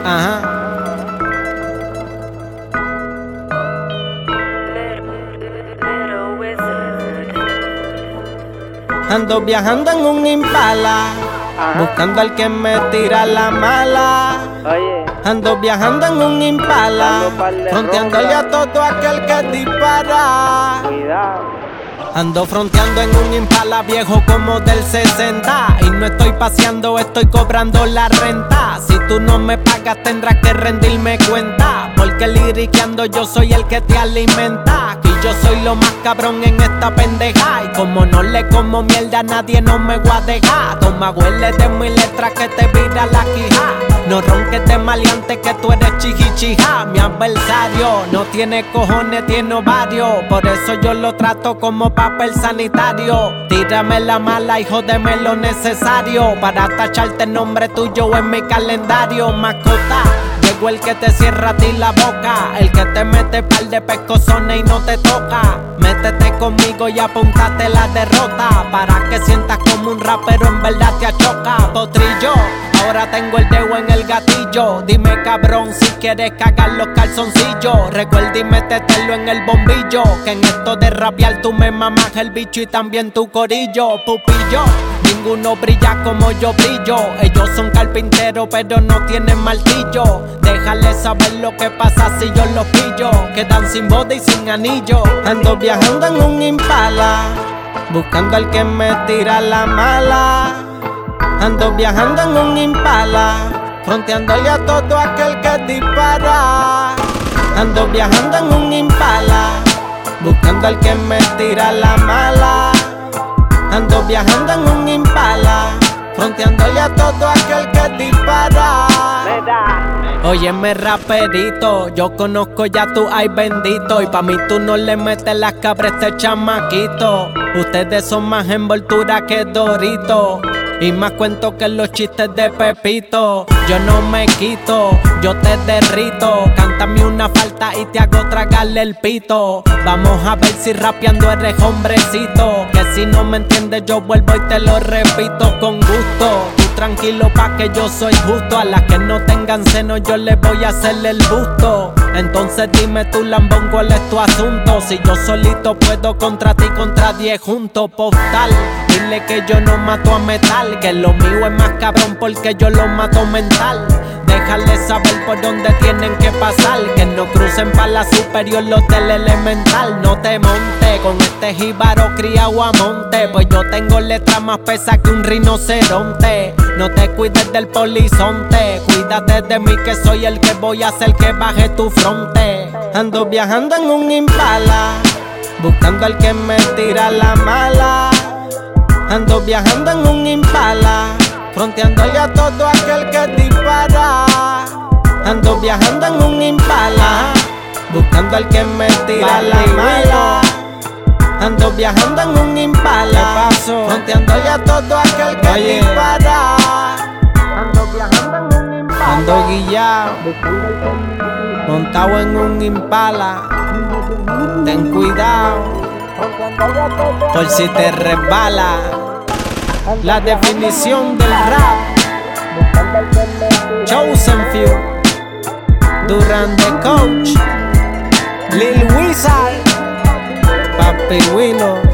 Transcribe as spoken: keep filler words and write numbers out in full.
Ajá. Ando viajando en un Impala, ajá, buscando al que me tira la mala. Oye, ando viajando en un Impala, fronteándole a todo aquel que dispara. Cuidado. Ando fronteando en un Impala viejo como del sesenta. Y no estoy paseando, estoy cobrando la renta. Si tú no me pagas tendrás que rendirme cuenta, porque liriqueando yo soy el que te alimenta. Y yo soy lo más cabrón en esta pendeja. Y como no le como mierda a nadie no me voy a dejar. Toma, huele de mi letra que te vira la quija. No ronques de maleante que tú eres chijichija. Mi adversario no tiene cojones, tiene ovario. Por eso yo lo trato como papel sanitario. Tírame la mala y jódeme lo necesario para tacharte el nombre tuyo en mi calendario. Mascota, llegó el que te cierra a ti la boca, el que te mete par de pescozones y no te toca. Métete conmigo y apúntate la derrota, para que sientas como un rapero en verdad te achoca. Potrillo, ahora tengo el dedo en el gatillo. Dime cabrón si quieres cagar los calzoncillos. Recuerda y métetelo en el bombillo, que en esto de rapear tú me mamas el bicho y también tu corillo. Pupillo, ninguno brilla como yo brillo. Ellos son carpinteros pero no tienen martillo. Déjale saber lo que pasa si yo los pillo. Quedan sin boda y sin anillo. Ando viajando en un Impala, buscando al que me tira la mala. Ando viajando en un Impala, fronteándole a todo aquel que dispara. Ando viajando en un Impala, buscando al que me tira la mala. Ando viajando en un Impala, fronteándole a todo aquel que dispara. Óyeme raperito, yo conozco ya tu ay bendito. Y pa' mí tú no le metes las cabras a este chamaquito. Ustedes son más envoltura que Dorito, y más cuento que los chistes de Pepito. Yo no me quito, yo te derrito. Cántame una falta y te hago tragarle el pito. Vamos a ver si rapeando eres hombrecito, que si no me entiendes yo vuelvo y te lo repito con gusto. Tú tranquilo pa' que yo soy justo. A las que no tengan seno yo les voy a hacerle el busto. Entonces dime tú lambón cuál es tu asunto. Si yo solito puedo contra ti, contra diez juntos. Postal, dile que yo no mato a metal, que lo mío es más cabrón porque yo lo mato mental. Déjale saber por dónde tienen que pasar, que no crucen pa' la superior los del elemental. No te montes con este jíbaro criado a monte, pues yo tengo letras más pesas que un rinoceronte. No te cuides del polizonte, cuídate de mí que soy el que voy a hacer que baje tu fronte. Ando viajando en un Impala, buscando al que me tira la mala. Ando viajando en un Impala, fronteándole a todo aquel que dispara. Ando viajando en un Impala, buscando al que me tira la mala. Ando viajando en un Impala, fronteándole a todo aquel que Oye. dispara. Ando viajando en un Impala, ando guillao, montado en un Impala. Ten cuidado, por si te resbala. La definición del rap, Chosen Few, Duran the Coach, Lil Wizard, Papi Wino.